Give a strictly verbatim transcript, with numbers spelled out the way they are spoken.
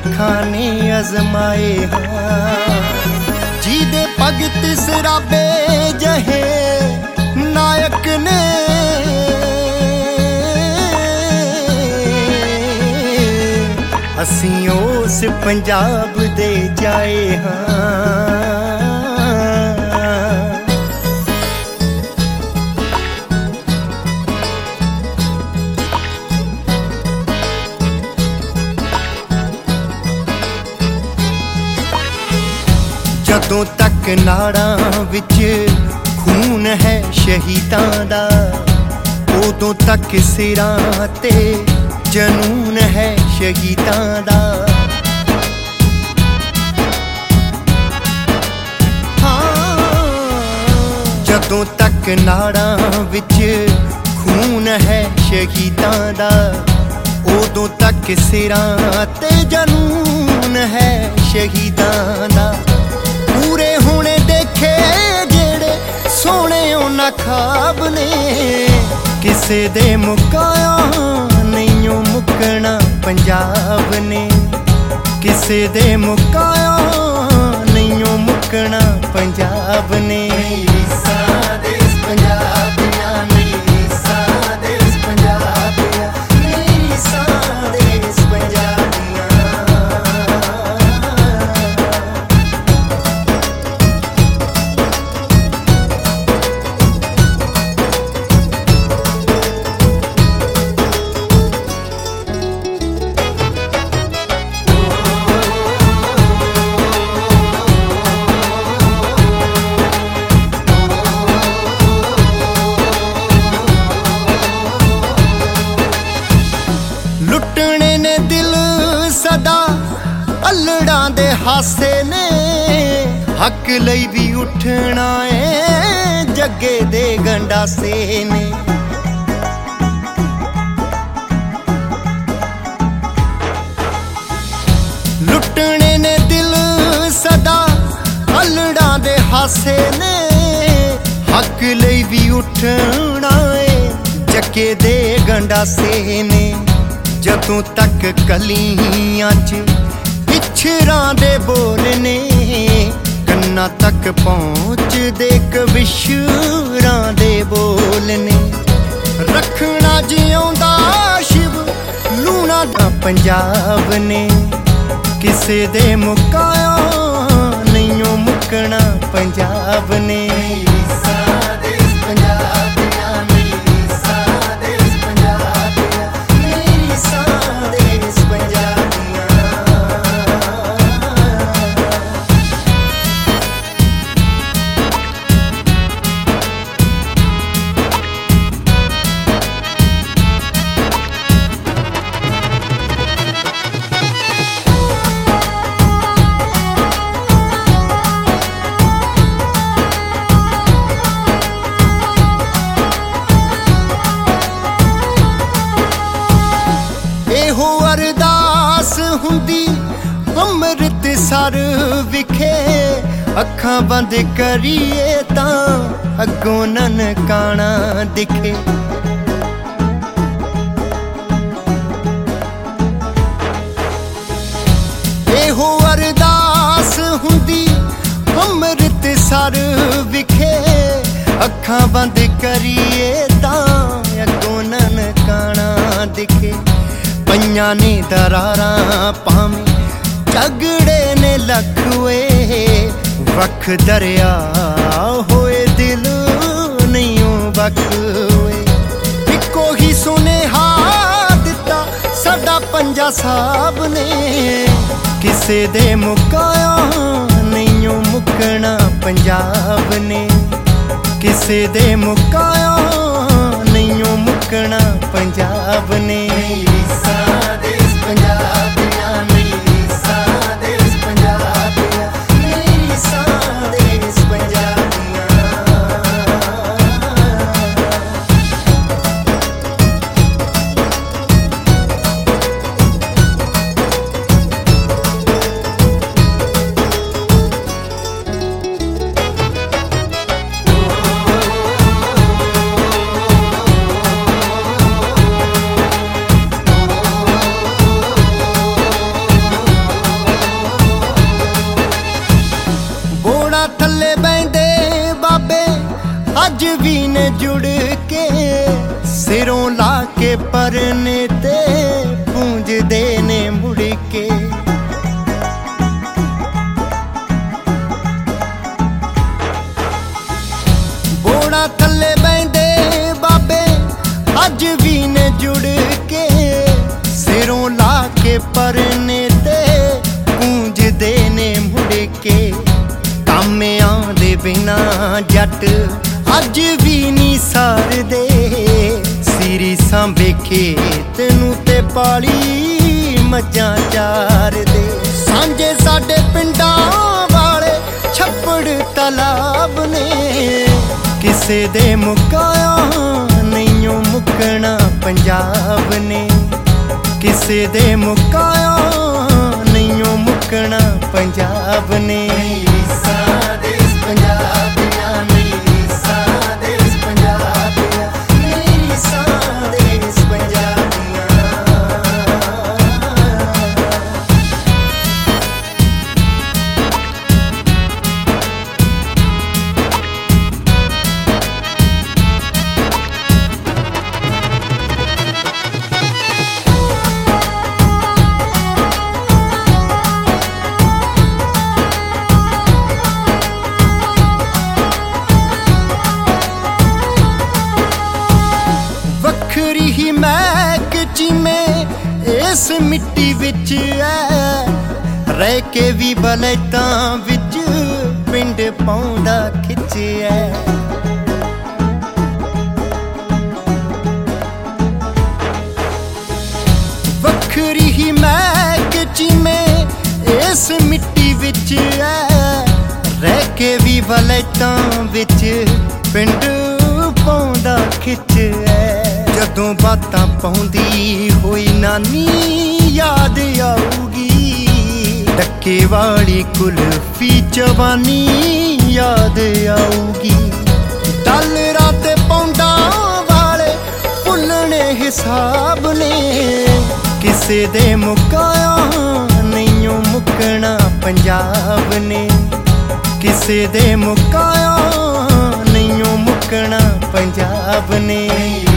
ਲੱਖਾਂ ਨੇ ਅਜ਼ਮਾਏ ਹਾਂ। ਜਿਹਦੇ ਭਗਤ ਸਰਾਬੇ ਜਹੇ ਨਾਇਕ ਨੇ ਅਸੀਂ ਉਸ ਪੰਜਾਬ ਦੇ ਜਾਏ ਹਾਂ। ਜਦੋਂ ਤੱਕ ਨਾੜਾਂ ਵਿੱਚ ਖੂਨ ਹੈ ਸ਼ਹੀਦਾਂ ਦਾ, ਉਦੋਂ ਤੱਕ ਸਿਰਾਂ ਤੇ ਜਨੂਨ ਹੈ ਸ਼ਹੀਦਾਂ ਦਾ। ਹਾਂ, ਜਦੋਂ ਤੱਕ ਨਾੜਾਂ ਵਿੱਚ ਖੂਨ ਹੈ ਸ਼ਹੀਦਾਂ ਦਾ, ਉਦੋਂ ਤੱਕ ਸਿਰਾਂ ਤੇ ਜਨੂਨ ਹੈ ਸ਼ਹੀਦਾਂ ਦਾ। ਪੂਰੇ ਹੋਣੇ ਦੇਖੇ ਜਿਹੜੇ ਸੋਹਣੇ ਉਹਨਾਂ ਖਾਬ ਨੇ, ਕਿਸੇ ਦੇ ਮੁਕਾਇਆ ਨਹੀਂ ਓ ਮੁੱਕਣਾ ਪੰਜਾਬ ਨੇ, ਕਿਸੇ ਦੇ ਮੁਕਾਇਆ ਨਹੀਂ ਓ ਮੁੱਕਣਾ ਪੰਜਾਬ ਨੇ। ਲੁੱਟਣੇ ਨੇ ਦਿਲ ਸਦਾ ਅਲੜਾਂ ਦੇ ਹਾਸੇ ਨੇ, ਹੱਕ ਲਈ ਵੀ ਉੱਠਣਾ ਏ ਜੱਗੇ ਦੇ ਗੰਡਾਸੇ ਨੇ। ਲੁੱਟਣੇ ਨੇ ਦਿਲ ਸਦਾ ਅਲੜਾਂ ਦੇ ਹਾਸੇ ਨੇ, ਹੱਕ ਲਈ ਵੀ ਉੱਠਣਾ ਏ ਜੱਗੇ ਦੇ ਗੰਡਾਸੇ ਨੇ। ਜਦੋਂ ਤੱਕ ਕਲੀਆਂ 'ਚ ਪਿਛਰਾਂ ਦੇ ਬੋਲ ਨੇ, ਕੰਨਾਂ ਤੱਕ ਪਹੁੰਚਦੇ ਕਵਿਸ਼ਰਾਂ ਦੇ ਬੋਲ ਨੇ। ਰੱਖਣਾ ਜਿਉਂਦਾ ਸ਼ਿਵ ਲੂਣਾ ਦਾ ਪੰਜਾਬ ਨੇ, ਕਿਸੇ ਦੇ ਮੁਕਾਇਆ ਨਹੀਂ ਓ ਮੁੱਕਣਾ ਪੰਜਾਬ ਨੇ। ਇਹੋ ਅਰਦਾਸ ਹੁੰਦੀ ਅੰਮ੍ਰਿਤਸਰ ਵਿਖੇ, ਅੱਖਾਂ ਬੰਦ ਕਰੀਏ ਤਾਂ ਅੱਗੋਂ ਨਨਕਾਣਾ ਦਿਖੇ। ਇਹੋ ਅਰਦਾਸ ਹੁੰਦੀ ਅੰਮ੍ਰਿਤਸਰ ਵਿਖੇ, ਅੱਖਾਂ ਬੰਦ ਕਰੀਏ ਤਾਂ ਅੱਗੋਂ ਨਨਕਾਣਾ ਦਿਖੇ। ਪਈਆਂ ਨੇ ਦਰਾਰਾਂ ਭਾਵੇਂ ਝਗੜੇ ਨੇ ਲੱਖਵੇ, ਵੱਖ ਦਰਿਆ ਹੋਏ ਦਿਲ ਨਹੀਂ ਓ ਬਖਵੇ। ਇੱਕੋ ਹੀ ਸੁਨੇਹਾ ਦਿੱਤਾ ਸਾਡਾ ਪੰਜਾ ਸਾਹਿਬ ਨੇ, ਕਿਸੇ ਦੇ ਮੁਕਾਇਆ ਨਹੀਂ ਓ ਮੁੱਕਣਾ ਪੰਜਾਬ ਨੇ, ਕਿਸੇ ਦੇ ਮੁਕਾਇਆ ਨਹੀਂ ਓ ਮੁੱਕਣਾ ਪੰਜਾਬ ਨੇ। के परने ते पूंजदे ने मुड़ के। बोड़ा थल्ले बैंदे बाबे अज भी ने जुड़ के, सिरों ला के परने ते पूंजदे ने मुड़ के। कामियां दे बिना जट अज भी नी सारदे, सीरी सांभे खेत नूं ते पाली मझां चारदे। सांझे साडे पिंडां वाले छप्पड़ तलाब ने, किसे दे मुकाया नहींओ मुकना पंजाब ने। किसे दे मुकाया नहींओ मुकना पंजाब ने। वखरी ही महक जिमें इस मिट्टी विच है, रह के भी बलैतां विच पिंड पाउंदा खिच है। वखरी ही महक जिमें इस मिट्टी विच है, रह के भी बलैतां विच पिंड पाउंदा खिच है। जदों बातां पाउंदी होई नानी याद आऊगी, डक्के वाली कुल्फी चवानी याद आऊगी। डॉलरां ते पौंडां वाले भुल्लने हिसाब ने, किसे दे मुकाया नहींओ मुकना पंजाब ने। किसे दे मुकाया नहींओ मुकना पंजाब ने।